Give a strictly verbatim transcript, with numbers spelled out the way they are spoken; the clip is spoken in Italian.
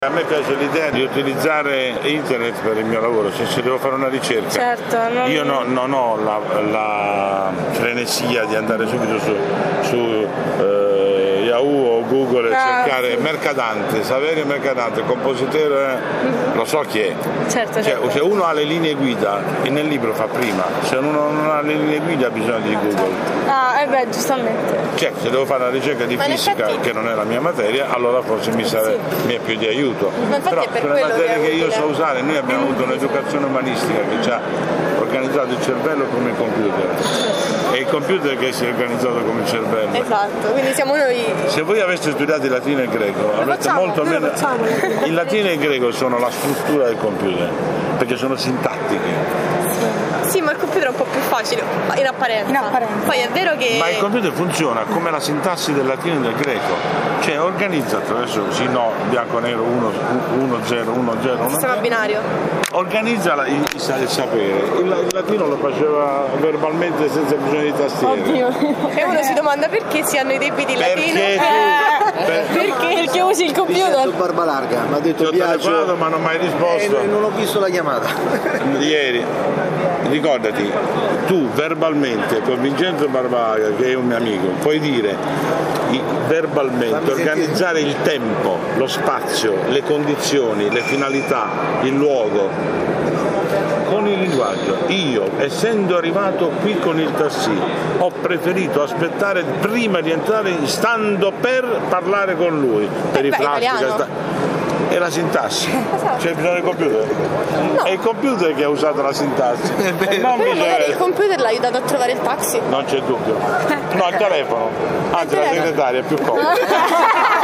A me piace l'idea di utilizzare internet per il mio lavoro, cioè se devo fare una ricerca. Certo, non... Io no, non ho la, la frenesia di andare subito su, su eh, Yahoo o Google e ah, cercare sì. Mercadante, Saverio Mercadante, compositore, mm-hmm. lo so chi è. Certo, cioè, certo. Se uno ha le linee guida e nel libro fa prima, se uno non ha le linee guida ha bisogno di Google. Ah, eh beh, giustamente. Cioè, se devo fare una ricerca di Ma fisica, effetti... che non è la mia materia, allora forse mi, sare... sì. mi è più di aiuto. Ma però è per sulle materie che, che io so usare, noi abbiamo avuto un'educazione umanistica che ci ha organizzato il cervello come il computer. È il computer che si è organizzato come il cervello. Esatto, quindi siamo noi. Se voi aveste studiato il latino e il greco, avreste facciamo, molto meno. Facciamo. Il latino e il greco sono la struttura del computer, perché sono sintattiche. Sì, ma il computer è un po' più facile, in apparenza. In apparenza. Poi è vero che... Ma il computer funziona come la sintassi del latino e del greco, cioè organizza attraverso sì, no, bianco nero, uno zero uno zero. Sistema binario. Organizza la, il, il sapere. Il, il latino lo faceva verbalmente senza bisogno di tastiere. Oddio. E uno si domanda perché si hanno i debiti in latino. Perché tu, eh, per, perché? Perché usi il computer? Barba Larga, mi ha detto ti ho Biagio, telefonato ma non ho mai risposto. e non ho visto la chiamata. Ieri. Ricordati, tu verbalmente con Vincenzo Barbalaga, che è un mio amico, puoi dire verbalmente, organizzare il tempo, lo spazio, le condizioni, le finalità, il luogo con il linguaggio. Io, essendo arrivato qui con il taxi, ho preferito aspettare prima di entrare stando per parlare con lui per eh i beh, flash. È la sintassi, c'è bisogno del computer. No. È il computer che ha usato la sintassi. Non Però magari il computer l'ha aiutato a trovare il taxi. Non c'è dubbio. No, il telefono. Anzi, la segretaria è più comoda.